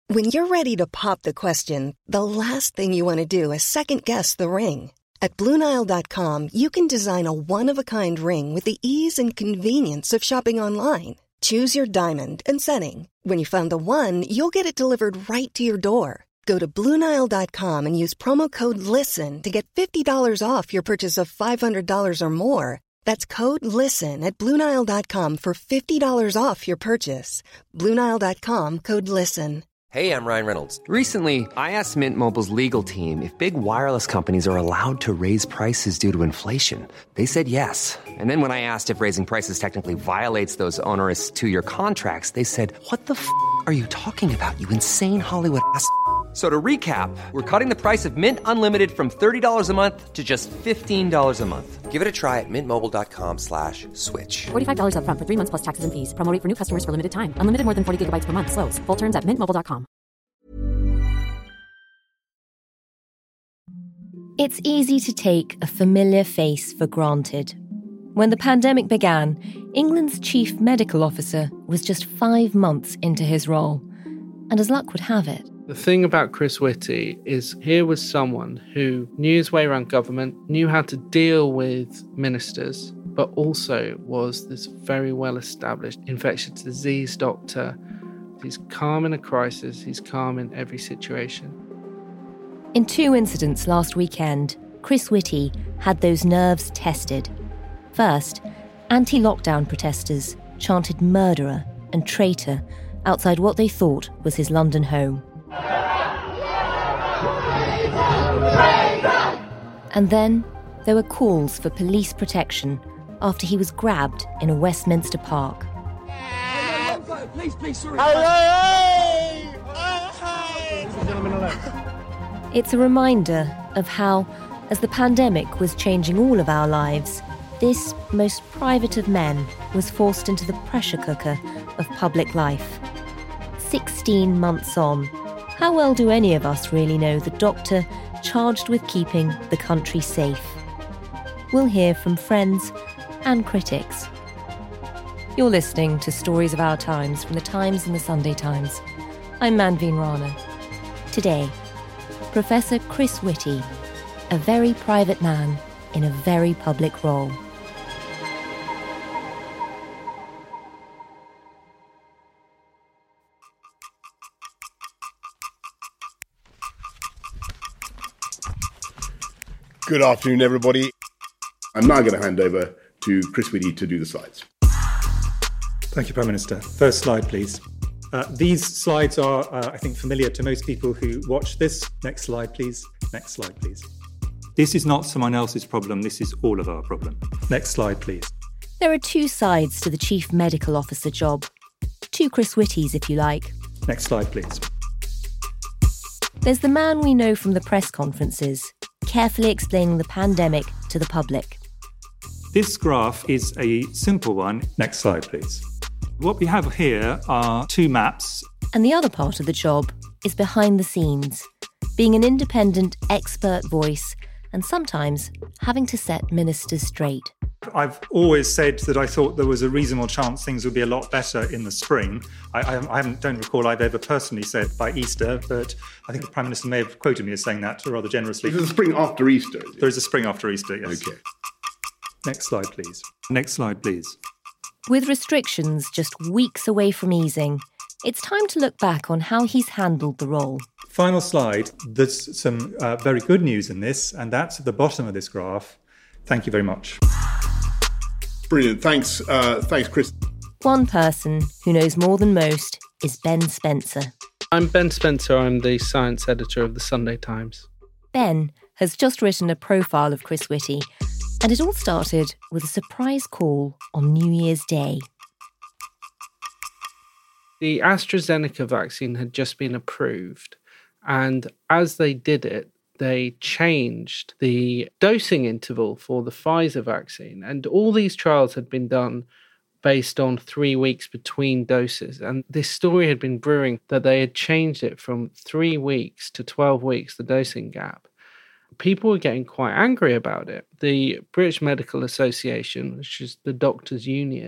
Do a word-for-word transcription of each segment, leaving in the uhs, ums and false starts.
When you're ready to pop the question, the last thing you want to do is second-guess the ring. At Blue Nile dot com, you can design a one-of-a-kind ring with the ease and convenience of shopping online. Choose your diamond and setting. When you find the one, you'll get it delivered right to your door. Go to Blue Nile dot com and use promo code LISTEN to get fifty dollars off your purchase of five hundred dollars or more. That's code LISTEN at Blue Nile dot com for fifty dollars off your purchase. Blue Nile dot com, code LISTEN. Hey, I'm Ryan Reynolds. Recently, I asked Mint Mobile's legal team if big wireless companies are allowed to raise prices due to inflation. They said yes. And then when I asked if raising prices technically violates those onerous two-year contracts, they said, what the f*** are you talking about, you insane Hollywood ass f- So to recap, we're cutting the price of Mint Unlimited from thirty dollars a month to just fifteen dollars a month. Give it a try at mintmobile.com slash switch. forty-five dollars up front for three months plus taxes and fees. Promo rate for new customers for limited time. Unlimited more than forty gigabytes per month. Slows full terms at mint mobile dot com. It's easy to take a familiar face for granted. When the pandemic began, England's chief medical officer was just five months into his role. And as luck would have it, the thing about Chris Whitty is here was someone who knew his way around government, knew how to deal with ministers, but also was this very well-established infectious disease doctor. He's calm in a crisis, he's calm in every situation. In two incidents last weekend, Chris Whitty had those nerves tested. First, anti-lockdown protesters chanted murderer and traitor outside what they thought was his London home. And then there were calls for police protection after he was grabbed in a Westminster park. It's a reminder of how, as the pandemic was changing all of our lives, this most private of men was forced into the pressure cooker of public life. Sixteen months on, how well do any of us really know the doctor charged with keeping the country safe? We'll hear from friends and critics. You're listening to Stories of Our Times from the Times and the Sunday Times. I'm Manveen Rana. Today, Professor Chris Whitty, a very private man in a very public role. Good afternoon, everybody. I'm now going to hand over to Chris Whitty to do the slides. Thank you, Prime Minister. First slide, please. Uh, these slides are, uh, I think, familiar to most people who watch this. Next slide, please. Next slide, please. This is not someone else's problem. This is all of our problem. Next slide, please. There are two sides to the Chief Medical Officer job. Two Chris Whittys, if you like. Next slide, please. There's the man we know from the press conferences, carefully explaining the pandemic to the public. This graph is a simple one. Next slide, please. What we have here are two maps. And the other part of the job is behind the scenes, being an independent expert voice and sometimes having to set ministers straight. I've always said that I thought there was a reasonable chance things would be a lot better in the spring. I, I, I haven't, don't recall I've ever personally said by Easter, but I think the Prime Minister may have quoted me as saying that rather generously. There's a spring after Easter. Is There is a spring after Easter, yes. Okay. Next slide, please. Next slide, please. With restrictions just weeks away from easing, it's time to look back on how he's handled the role. Final slide. There's some uh, very good news in this, and that's at the bottom of this graph. Thank you very much. Brilliant. Thanks, uh, thanks, Chris. One person who knows more than most is Ben Spencer. I'm Ben Spencer. I'm the science editor of the Sunday Times. Ben has just written a profile of Chris Whitty, and it all started with a surprise call on New Year's Day. The AstraZeneca vaccine had just been approved, and as they did it, they changed the dosing interval for the Pfizer vaccine. And all these trials had been done based on three weeks between doses. And this story had been brewing that they had changed it from three weeks to twelve weeks, the dosing gap. People were getting quite angry about it. The British Medical Association, which is the doctors' union,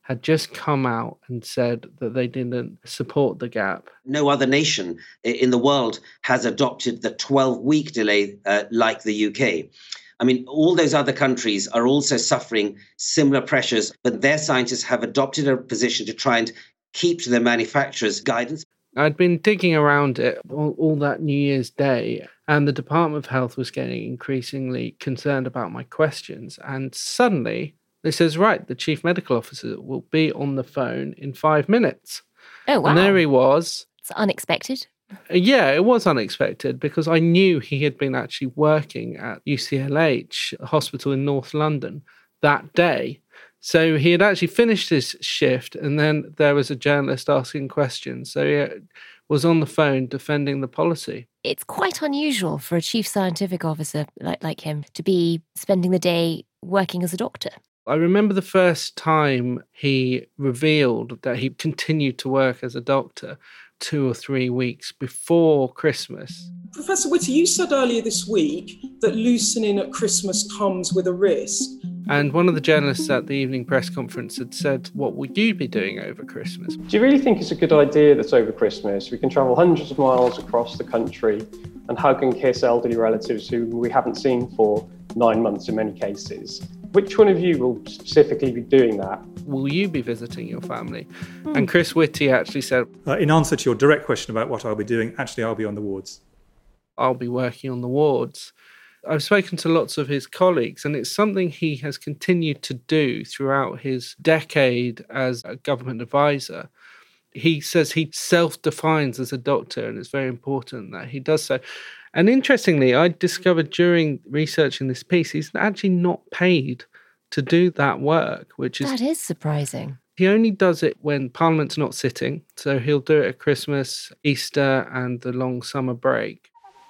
had just come out and said that they didn't support the gap. No other nation in the world has adopted the twelve-week delay uh, like the U K. I mean, all those other countries are also suffering similar pressures, but their scientists have adopted a position to try and keep to their manufacturers' guidance. I'd been digging around it all, all that New Year's Day, and the Department of Health was getting increasingly concerned about my questions. And suddenly, they says, right, the chief medical officer will be on the phone in five minutes. Oh, wow. And there he was. It's unexpected. Yeah, it was unexpected because I knew he had been actually working at U C L H, a hospital in North London, that day. So he had actually finished his shift, and then there was a journalist asking questions. So he was on the phone defending the policy. It's quite unusual for a chief scientific officer like, like him to be spending the day working as a doctor. I remember the first time he revealed that he continued to work as a doctor two or three weeks before Christmas. Professor Whitty, you said earlier this week that loosening at Christmas comes with a risk. And one of the journalists at the evening press conference had said, what would you be doing over Christmas? Do you really think it's a good idea that over Christmas we can travel hundreds of miles across the country and hug and kiss elderly relatives who we haven't seen for nine months in many cases? Which one of you will specifically be doing that? Will you be visiting your family? Mm. And Chris Whitty actually said, uh, in answer to your direct question about what I'll be doing, actually I'll be on the wards. I'll be working on the wards. I've spoken to lots of his colleagues, and it's something he has continued to do throughout his decade as a government advisor. He says he self-defines as a doctor, and it's very important that he does so. And interestingly, I discovered during researching this piece, he's actually not paid to do that work, which is... That is surprising. He only does it when Parliament's not sitting. So he'll do it at Christmas, Easter, and the long summer break.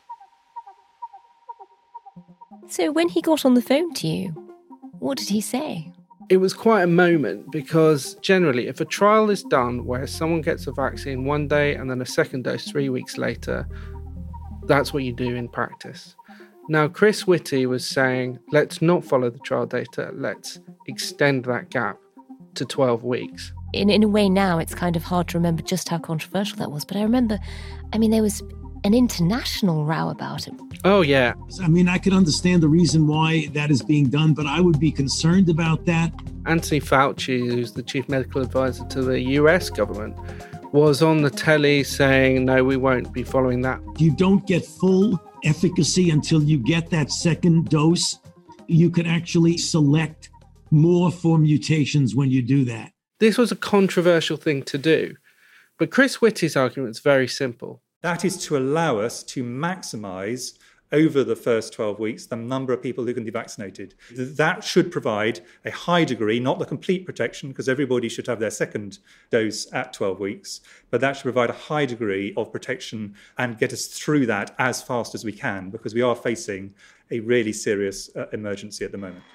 So when he got on the phone to you, what did he say? It was quite a moment because generally if a trial is done where someone gets a vaccine one day and then a second dose three weeks later, that's what you do in practice. Now, Chris Whitty was saying, let's not follow the trial data. Let's extend that gap to twelve weeks. In, in a way now, it's kind of hard to remember just how controversial that was. But I remember, I mean, there was an international row about it. Oh, yeah. I mean, I can understand the reason why that is being done, but I would be concerned about that. Anthony Fauci, who's the chief medical advisor to the U S government, was on the telly saying, no, we won't be following that. You don't get full efficacy until you get that second dose. You could actually select more for mutations when you do that. This was a controversial thing to do. But Chris Whitty's argument is very simple. That is to allow us to maximise over the first twelve weeks the number of people who can be vaccinated. That should provide a high degree, not the complete protection, because everybody should have their second dose at twelve weeks, but that should provide a high degree of protection and get us through that as fast as we can, because we are facing a really serious uh, emergency at the moment.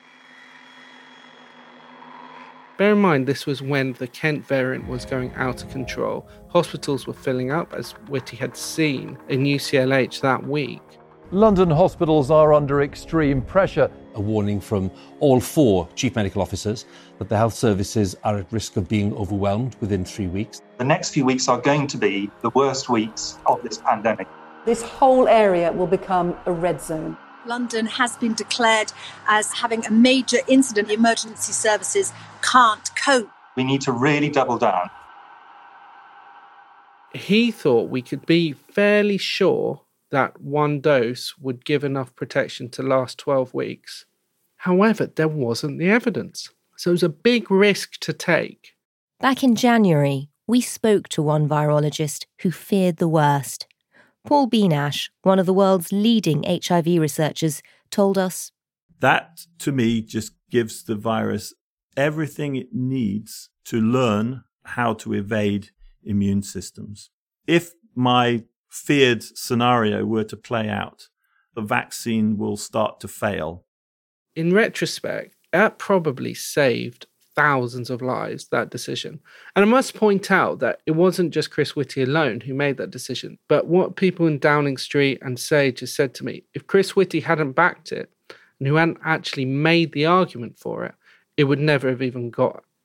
Bear in mind, this was when the Kent variant was going out of control. Hospitals were filling up, as Whitty had seen in U C L H that week. London hospitals are under extreme pressure. A warning from all four chief medical officers that the health services are at risk of being overwhelmed within three weeks. The next few weeks are going to be the worst weeks of this pandemic. This whole area will become a red zone. London has been declared as having a major incident. Emergency services can't cope. We need to really double down. He thought we could be fairly sure that one dose would give enough protection to last twelve weeks. However, there wasn't the evidence. So it was a big risk to take. Back in January, we spoke to one virologist who feared the worst. Paul Benash, one of the world's leading H I V researchers, told us, that, to me, just gives the virus everything it needs to learn how to evade immune systems. If my feared scenario were to play out, the vaccine will start to fail. In retrospect, that probably saved thousands of lives, that decision. And I must point out that it wasn't just Chris Whitty alone who made that decision, but what people in Downing Street and Sage has said to me, if Chris Whitty hadn't backed it and who hadn't actually made the argument for it, it would never have even got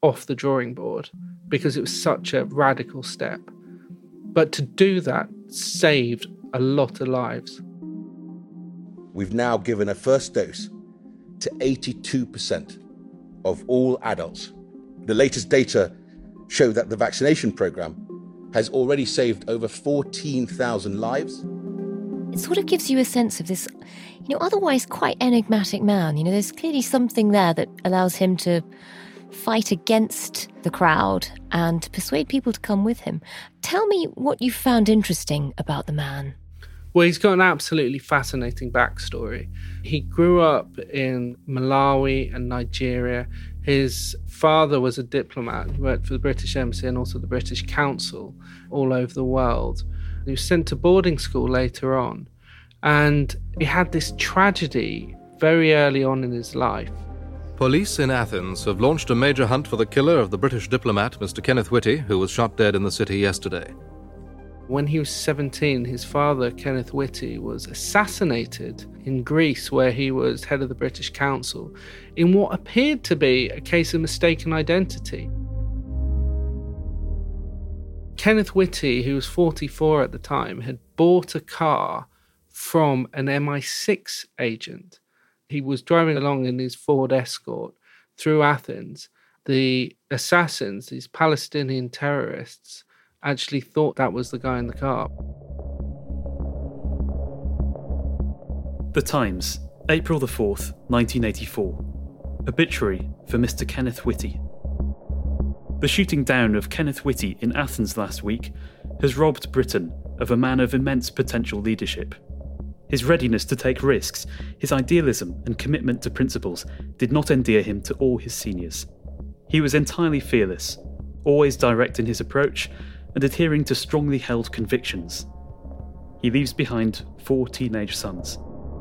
off the drawing board because it was such a radical step. But to do that saved a lot of lives. We've now given a first dose to eighty-two percent of all adults. The latest data show that the vaccination program has already saved over fourteen thousand lives. It sort of gives you a sense of this, you know, otherwise quite enigmatic man. You know, there's clearly something there that allows him to fight against the crowd and persuade people to come with him. Tell me what you found interesting about the man. Well, he's got an absolutely fascinating backstory. He grew up in Malawi and Nigeria. His father was a diplomat. He worked for the British Embassy and also the British Council all over the world. He was sent to boarding school later on. And he had this tragedy very early on in his life. Police in Athens have launched a major hunt for the killer of the British diplomat, Mister Kenneth Whitty, who was shot dead in the city yesterday. When he was seventeen, his father, Kenneth Whitty, was assassinated in Greece, where he was head of the British Council, in what appeared to be a case of mistaken identity. Kenneth Whitty, who was forty-four at the time, had bought a car from an M I six agent. He was driving along in his Ford Escort through Athens. The assassins, these Palestinian terrorists, actually thought that was the guy in the car. The Times, April the fourth, nineteen eighty-four. Obituary for Mister Kenneth Whitty. The shooting down of Kenneth Whitty in Athens last week has robbed Britain of a man of immense potential leadership. His readiness to take risks, his idealism and commitment to principles did not endear him to all his seniors. He was entirely fearless, always direct in his approach and adhering to strongly held convictions. He leaves behind four teenage sons.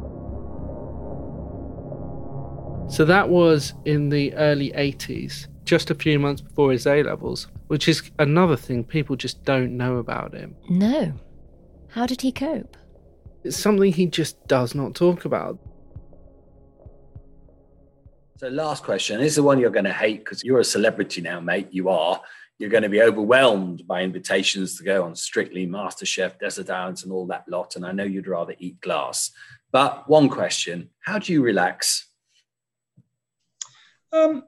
So that was in the early eighties, just a few months before his A-levels, which is another thing people just don't know about him. No. How did he cope? It's something he just does not talk about. So last question. This is the one you're going to hate because you're a celebrity now, mate. You are. You're going to be overwhelmed by invitations to go on Strictly, MasterChef, Desert Islands and all that lot. And I know you'd rather eat glass. But one question. How do you relax? Um,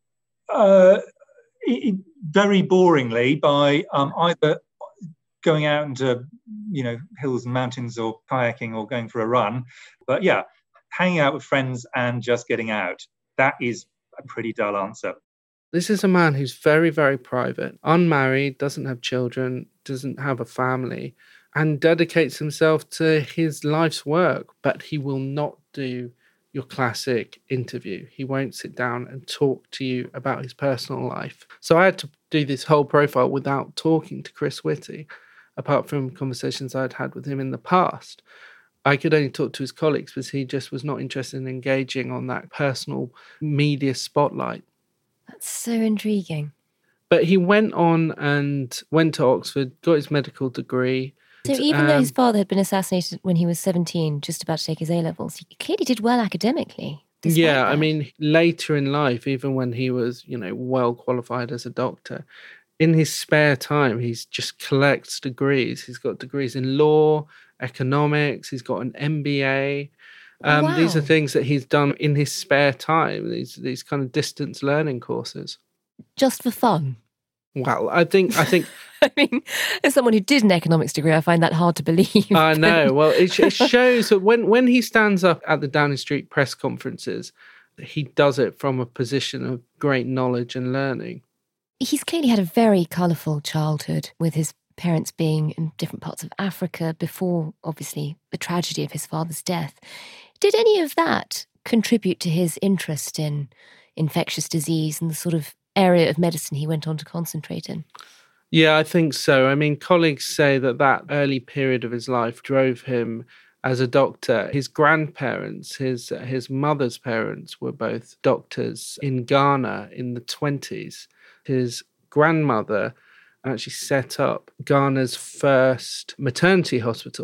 uh, it, very boringly by um, either going out into, you know, hills and mountains or kayaking or going for a run. But yeah, hanging out with friends and just getting out. That is a pretty dull answer. This is a man who's very, very private, unmarried, doesn't have children, doesn't have a family, and dedicates himself to his life's work. But he will not do your classic interview. He won't sit down and talk to you about his personal life. So I had to do this whole profile without talking to Chris Whitty, apart from conversations I'd had with him in the past. I could only talk to his colleagues because he just was not interested in engaging on that personal media spotlight. That's so intriguing. But he went on and went to Oxford, got his medical degree. So even um, though his father had been assassinated when he was seventeen, just about to take his A-levels, he clearly did well academically. Yeah, that. I mean, later in life, even when he was, you know, well qualified as a doctor, in his spare time, he just collects degrees. He's got degrees in law, economics, he's got an M B A. Um, wow. These are things that he's done in his spare time, these these kind of distance learning courses. Just for fun? Well, I think... I think. I mean, as someone who did an economics degree, I find that hard to believe. I know. Well, it, it shows that when, when he stands up at the Downing Street press conferences, he does it from a position of great knowledge and learning. He's clearly had a very colourful childhood, with his parents being in different parts of Africa before, obviously, the tragedy of his father's death. Did any of that contribute to his interest in infectious disease and the sort of area of medicine he went on to concentrate in? Yeah, I think so. I mean, colleagues say that that early period of his life drove him as a doctor. His grandparents, his his mother's parents, were both doctors in Ghana in the twenties. His grandmother actually set up Ghana's first maternity hospital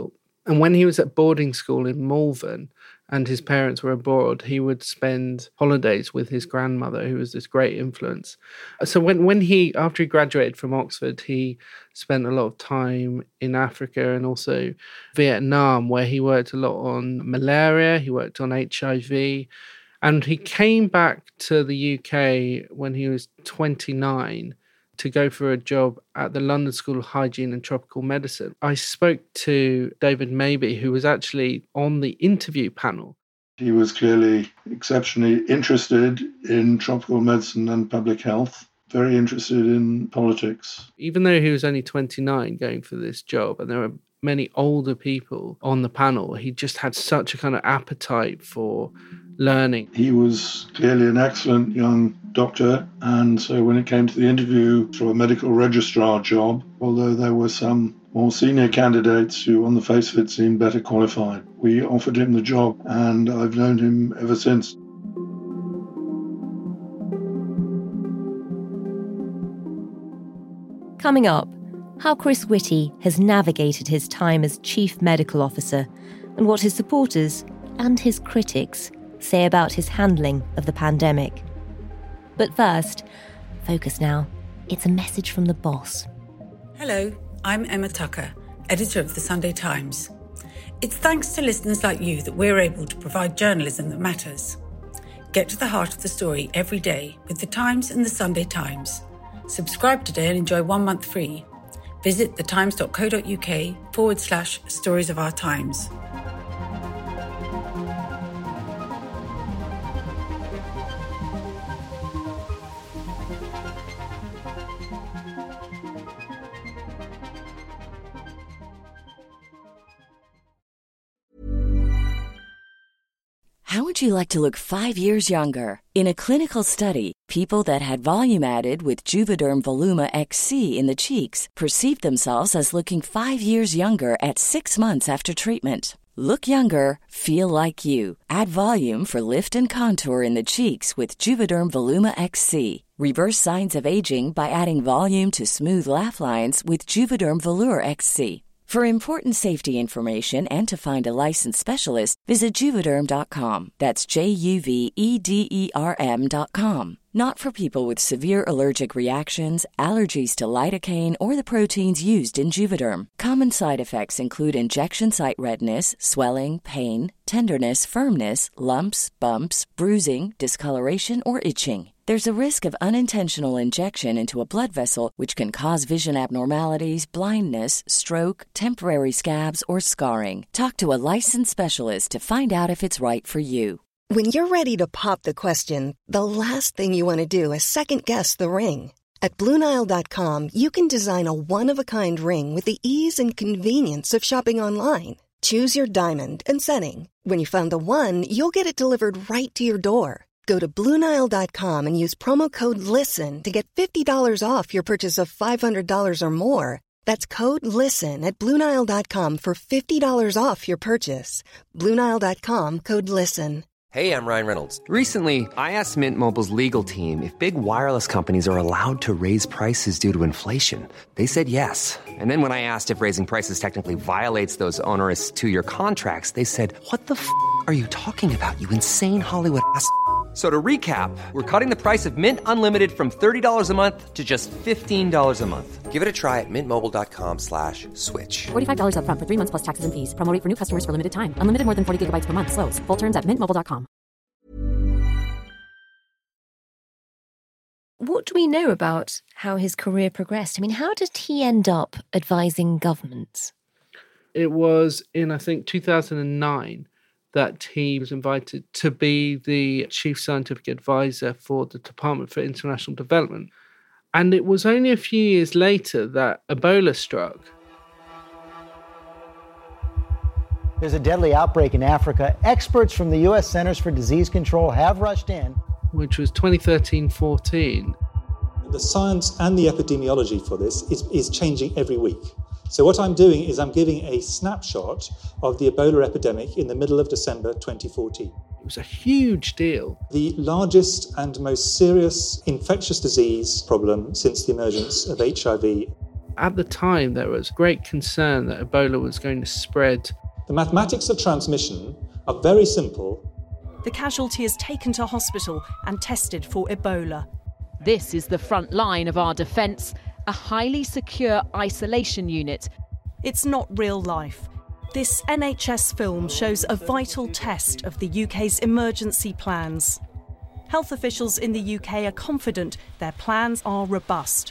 And when he was at boarding school in Malvern and his parents were abroad, he would spend holidays with his grandmother, who was this great influence. So when, when he, after he graduated from Oxford, he spent a lot of time in Africa and also Vietnam, where he worked a lot on malaria, he worked on H I V. And he came back to the U K when he was twenty-nine to go for a job at the London School of Hygiene and Tropical Medicine. I spoke to David Maybe, who was actually on the interview panel. He was clearly exceptionally interested in tropical medicine and public health, very interested in politics. Even though he was only twenty-nine going for this job, and there were many older people on the panel, he just had such a kind of appetite for learning. He was clearly an excellent young doctor, and so when it came to the interview for a medical registrar job, although there were some more senior candidates who on the face of it seemed better qualified, we offered him the job, and I've known him ever since. Coming up, how Chris Whitty has navigated his time as Chief Medical Officer and what his supporters and his critics say about his handling of the pandemic. But first, focus now. It's a message from the boss. Hello, I'm Emma Tucker, editor of The Sunday Times. It's thanks to listeners like you that we're able to provide journalism that matters. Get to the heart of the story every day with The Times and The Sunday Times. Subscribe today and enjoy one month free. Visit thetimes.co.uk forward slash stories of our times. How would you like to look five years younger? In a clinical study, people that had volume added with Juvederm Voluma X C in the cheeks perceived themselves as looking five years younger at six months after treatment. Look younger, feel like you. Add volume for lift and contour in the cheeks with Juvederm Voluma X C. Reverse signs of aging by adding volume to smooth laugh lines with Juvederm Volure X C. For important safety information and to find a licensed specialist, visit Juvederm dot com. That's J U V E D E R M dot com. Not for people with severe allergic reactions, allergies to lidocaine, or the proteins used in Juvederm. Common side effects include injection site redness, swelling, pain, tenderness, firmness, lumps, bumps, bruising, discoloration, or itching. There's a risk of unintentional injection into a blood vessel, which can cause vision abnormalities, blindness, stroke, temporary scabs, or scarring. Talk to a licensed specialist to find out if it's right for you. When you're ready to pop the question, the last thing you want to do is second-guess the ring. At Blue Nile dot com, you can design a one-of-a-kind ring with the ease and convenience of shopping online. Choose your diamond and setting. When you find the one, you'll get it delivered right to your door. Go to Blue Nile dot com and use promo code LISTEN to get fifty dollars off your purchase of five hundred dollars or more. That's code LISTEN at Blue Nile dot com for fifty dollars off your purchase. Blue Nile dot com, code LISTEN. Hey, I'm Ryan Reynolds. Recently, I asked Mint Mobile's legal team if big wireless companies are allowed to raise prices due to inflation. They said yes. And then when I asked if raising prices technically violates those onerous two-year contracts, they said, what the f*** are you talking about, you insane Hollywood ass f- So to recap, we're cutting the price of Mint Unlimited from thirty dollars a month to just fifteen dollars a month. Give it a try at mintmobile.com slash switch. forty-five dollars up front for three months plus taxes and fees. Promo rate for new customers for limited time. Unlimited more than forty gigabytes per month. Slows full terms at mint mobile dot com. What do we know about how his career progressed? I mean, how did he end up advising governments? It was in, I think, two thousand nine that he was invited to be the chief scientific advisor for the Department for International Development. And it was only a few years later that Ebola struck. There's a deadly outbreak in Africa. Experts from the U S Centers for Disease Control have rushed in. Which was twenty thirteen fourteen. The science and the epidemiology for this is, is changing every week. So what I'm doing is I'm giving a snapshot of the Ebola epidemic in the middle of December twenty fourteen. It was a huge deal. The largest and most serious infectious disease problem since the emergence of H I V. At the time, there was great concern that Ebola was going to spread The mathematics of transmission are very simple. The casualty is taken to hospital and tested for Ebola. This is the front line of our defence, a highly secure isolation unit. It's not real life. This N H S film shows a vital test of the U K's emergency plans. Health officials in the U K are confident their plans are robust.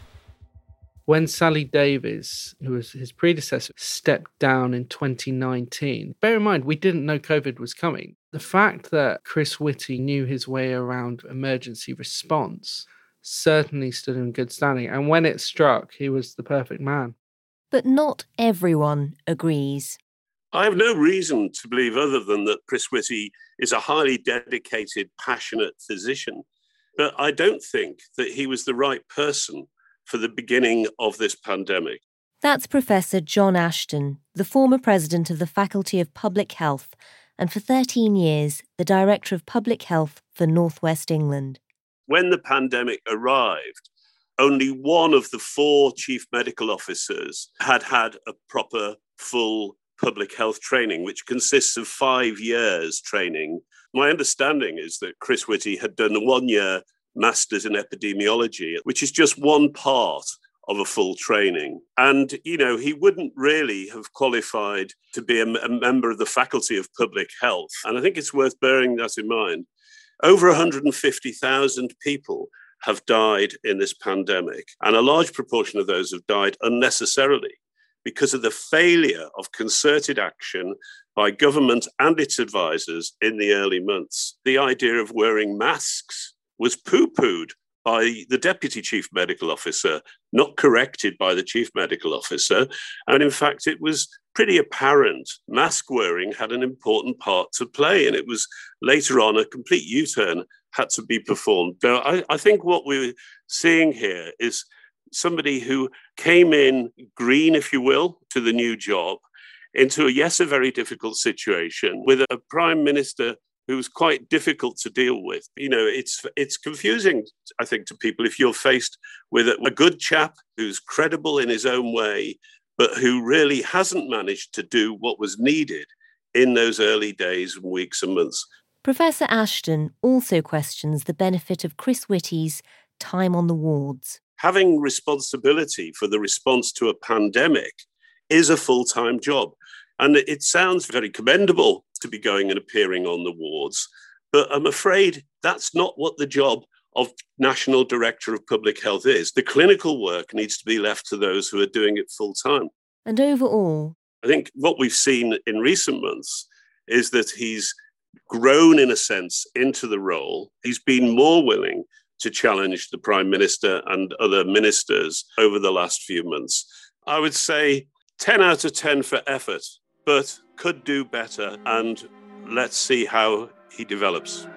When Sally Davies, who was his predecessor, stepped down in twenty nineteen, bear in mind, we didn't know COVID was coming. The fact that Chris Whitty knew his way around emergency response certainly stood in good standing. And when it struck, he was the perfect man. But not everyone agrees. I have no reason to believe other than that Chris Whitty is a highly dedicated, passionate physician. But I don't think that he was the right person for the beginning of this pandemic. That's Professor John Ashton, the former president of the Faculty of Public Health, and for thirteen years, the Director of Public Health for North West England. When the pandemic arrived, only one of the four chief medical officers had had a proper, full public health training, which consists of five years training. My understanding is that Chris Whitty had done a one-year Masters in Epidemiology, which is just one part of a full training. And, you know, he wouldn't really have qualified to be a, a member of the Faculty of Public Health. And I think it's worth bearing that in mind. Over one hundred fifty thousand people have died in this pandemic, and a large proportion of those have died unnecessarily because of the failure of concerted action by government and its advisors in the early months. The idea of wearing masks was poo-pooed by the Deputy Chief Medical Officer, not corrected by the Chief Medical Officer. And in fact, it was pretty apparent mask wearing had an important part to play. And it was later on a complete U-turn had to be performed. So I, I think what we're seeing here is somebody who came in green, if you will, to the new job, into a, yes, a very difficult situation with a Prime Minister who was quite difficult to deal with. You know, it's it's confusing, I think, to people if you're faced with a, a good chap who's credible in his own way, but who really hasn't managed to do what was needed in those early days and weeks and months. Professor Ashton also questions the benefit of Chris Whitty's time on the wards. Having responsibility for the response to a pandemic is a full-time job. And it sounds very commendable to be going and appearing on the wards, but I'm afraid that's not what the job of National Director of Public Health is. The clinical work needs to be left to those who are doing it full-time. And overall, I think what we've seen in recent months is that he's grown, in a sense, into the role. He's been more willing to challenge the Prime Minister and other ministers over the last few months. I would say ten out of ten for effort, but could do better, and let's see how he develops.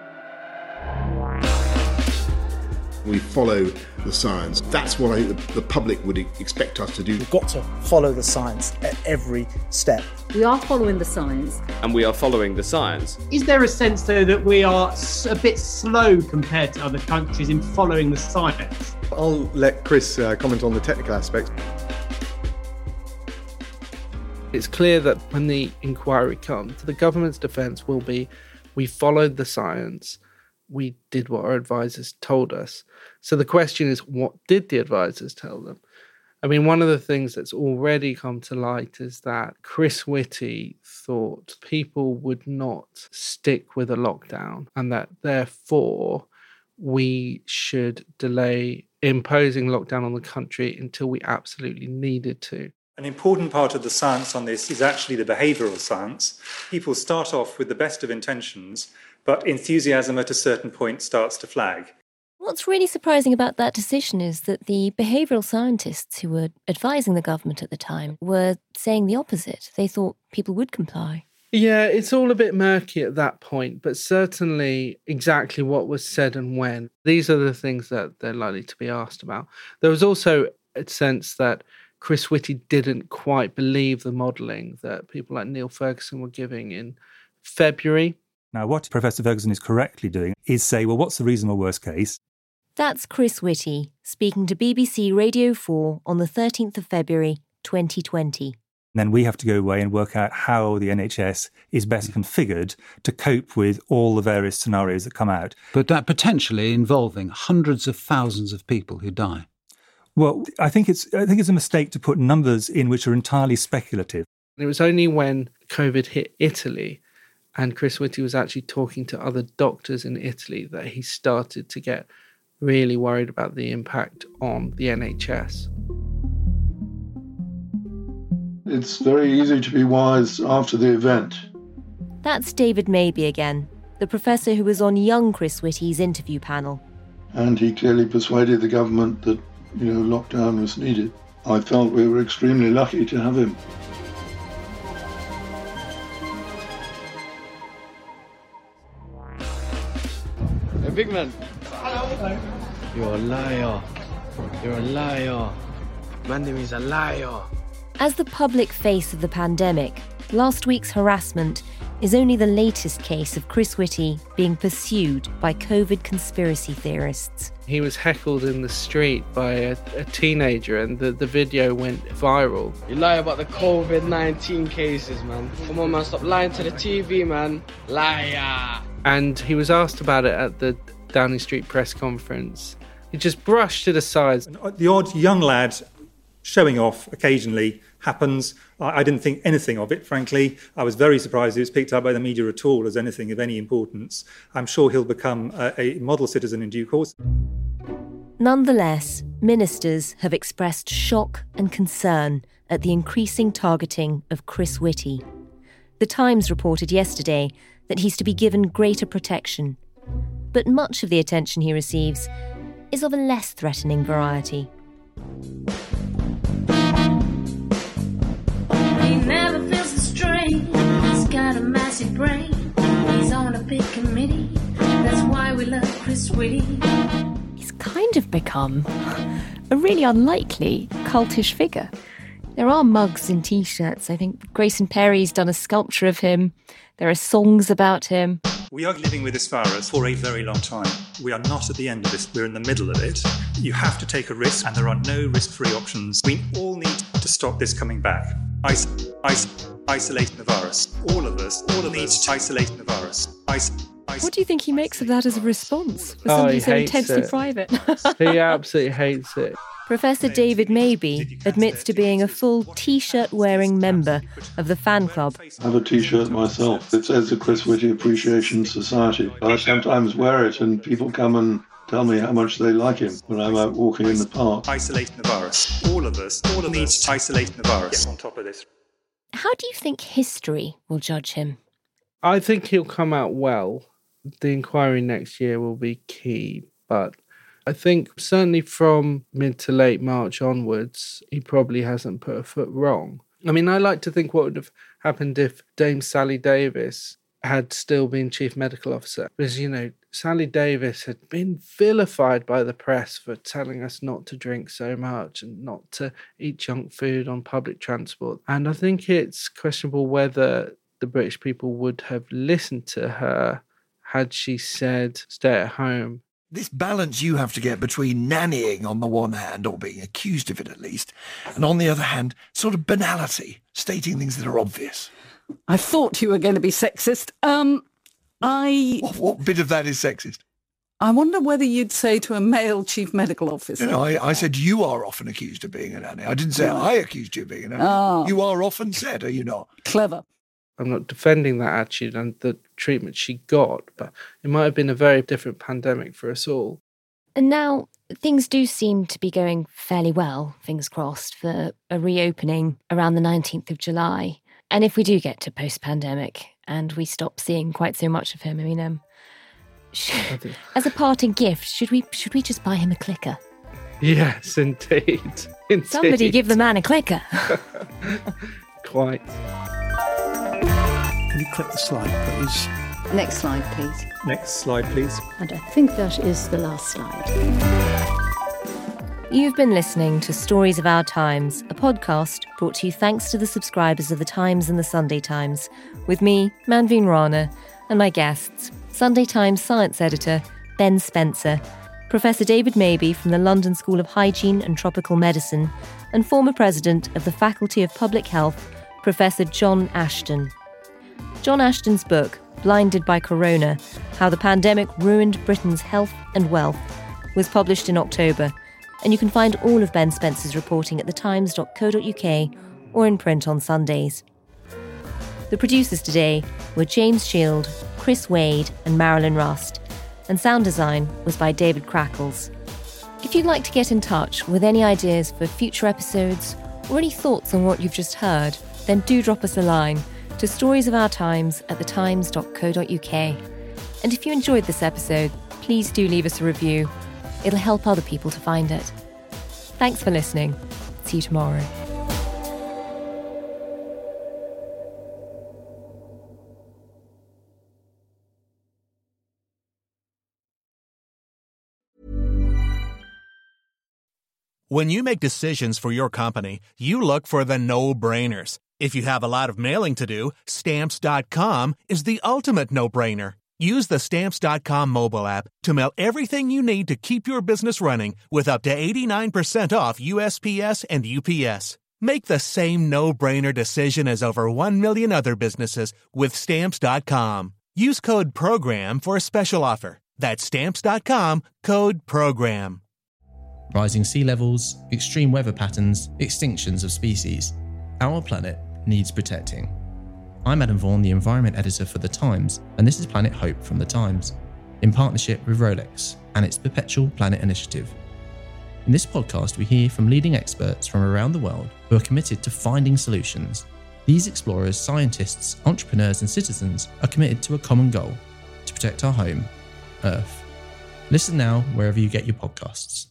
We follow the science. That's what I think the, the public would expect us to do. We've got to follow the science at every step. We are following the science. And we are following the science. Is there a sense, though, that we are a bit slow compared to other countries in following the science? I'll let Chris uh, comment on the technical aspects. It's clear that when the inquiry comes, the government's defence will be, we followed the science, we did what our advisors told us. So the question is, what did the advisors tell them? I mean, one of the things that's already come to light is that Chris Whitty thought people would not stick with a lockdown and that therefore we should delay imposing lockdown on the country until we absolutely needed to. An important part of the science on this is actually the behavioural science. People start off with the best of intentions, but enthusiasm at a certain point starts to flag. What's really surprising about that decision is that the behavioural scientists who were advising the government at the time were saying the opposite. They thought people would comply. Yeah, it's all a bit murky at that point, but certainly exactly what was said and when. These are the things that they're likely to be asked about. There was also a sense that Chris Whitty didn't quite believe the modelling that people like Neil Ferguson were giving in February. Now, what Professor Ferguson is correctly doing is say, well, what's the reasonable worst case? That's Chris Whitty speaking to B B C Radio four on the thirteenth of February, twenty twenty. And then we have to go away and work out how the N H S is best configured to cope with all the various scenarios that come out. But that potentially involving hundreds of thousands of people who die. Well, I think it's I think it's a mistake to put numbers in which are entirely speculative. It was only when COVID hit Italy and Chris Whitty was actually talking to other doctors in Italy that he started to get really worried about the impact on the N H S. It's very easy to be wise after the event. That's David Maybe again, the professor who was on young Chris Whitty's interview panel. And he clearly persuaded the government that, you know, lockdown was needed. I felt we were extremely lucky to have him. Hey, big man. Hello. You're a liar. You're a liar. Man, name is a liar. As the public face of the pandemic, last week's harassment is only the latest case of Chris Whitty being pursued by COVID conspiracy theorists. He was heckled in the street by a, a teenager and the, the video went viral. You lie about the COVID nineteen cases, man. Come on, man, stop lying to the T V, man. Liar. And he was asked about it at the Downing Street press conference. He just brushed it aside. The odd young lad showing off occasionally happens. I didn't think anything of it, frankly. I was very surprised it was picked up by the media at all as anything of any importance. I'm sure he'll become a, a model citizen in due course. Nonetheless, ministers have expressed shock and concern at the increasing targeting of Chris Whitty. The Times reported yesterday that he's to be given greater protection. But much of the attention he receives is of a less threatening variety. He never feels the strain. He's got a massive brain. He's on a big committee. That's why we love Chris Whitty. He's kind of become a really unlikely cultish figure. There are mugs and T-shirts. I think Grayson Perry's done a sculpture of him. There are songs about him. We are living with this virus for a very long time. We are not at the end of this. We're in the middle of it. You have to take a risk, and there are no risk-free options. We all need to stop this coming back. Is- is- isolating the virus. All of us, all of us, to isolate the virus. Is- is- What do you think he makes of that as a response for Oh, somebody he so hates intensely it. private? He absolutely hates it. Professor David Maybe admits to being a full T-shirt-wearing member of the fan club. I have a T-shirt myself. It says the Chris Whitty Appreciation Society. I sometimes wear it and people come and tell me how much they like him when I'm out walking in the park. Isolating the virus. All of us, all of us, to isolate the virus. Get on top of this. How do you think history will judge him? I think he'll come out well. The inquiry next year will be key, but I think certainly from mid to late March onwards, he probably hasn't put a foot wrong. I mean, I like to think what would have happened if Dame Sally Davis had still been chief medical officer. Because, you know, Sally Davis had been vilified by the press for telling us not to drink so much and not to eat junk food on public transport. And I think it's questionable whether the British people would have listened to her had she said, stay at home. This balance you have to get between nannying on the one hand, or being accused of it at least, and on the other hand, sort of banality, stating things that are obvious. I thought you were going to be sexist. Um, I... What, what bit of that is sexist? I wonder whether you'd say to a male chief medical officer. You know, I, I said you are often accused of being a nanny. I didn't say I accused you of being a nanny. Oh. You are often said, are you not? Clever. I'm not defending that attitude and the treatment she got, but it might have been a very different pandemic for us all. And now things do seem to be going fairly well, fingers crossed, for a reopening around the nineteenth of July. And if we do get to post-pandemic and we stop seeing quite so much of him, I mean, um, should, as a parting gift, should we should we just buy him a clicker? Yes, indeed. indeed. Somebody give the man a clicker. Quite. Can you click the slide, please? Next slide, please. Next slide, please. And I think that is the last slide. You've been listening to Stories of Our Times, a podcast brought to you thanks to the subscribers of The Times and The Sunday Times, with me, Manveen Rana, and my guests, Sunday Times science editor Ben Spencer, Professor David Maybe from the London School of Hygiene and Tropical Medicine, and former president of the Faculty of Public Health, Professor John Ashton. John Ashton's book, Blinded by Corona, How the Pandemic Ruined Britain's Health and Wealth, was published in October, and you can find all of Ben Spencer's reporting at the times dot co dot uk or in print on Sundays. The producers today were James Shield, Chris Wade and Marilyn Rust, and sound design was by David Crackles. If you'd like to get in touch with any ideas for future episodes or any thoughts on what you've just heard, then do drop us a line to storiesofourtimes at the times dot co dot uk. And if you enjoyed this episode, please do leave us a review. It'll help other people to find it. Thanks for listening. See you tomorrow. When you make decisions for your company, you look for the no-brainers. If you have a lot of mailing to do, Stamps dot com is the ultimate no-brainer. Use the Stamps dot com mobile app to mail everything you need to keep your business running with up to eighty-nine percent off U S P S and U P S. Make the same no-brainer decision as over one million other businesses with Stamps dot com. Use code PROGRAM for a special offer. That's Stamps dot com, code PROGRAM. Rising sea levels, extreme weather patterns, extinctions of species. Our planet needs protecting. I'm Adam Vaughan, the Environment Editor for The Times, and this is Planet Hope from The Times, in partnership with Rolex and its Perpetual Planet Initiative. In this podcast, we hear from leading experts from around the world who are committed to finding solutions. These explorers, scientists, entrepreneurs, and citizens are committed to a common goal: to protect our home, Earth. Listen now wherever you get your podcasts.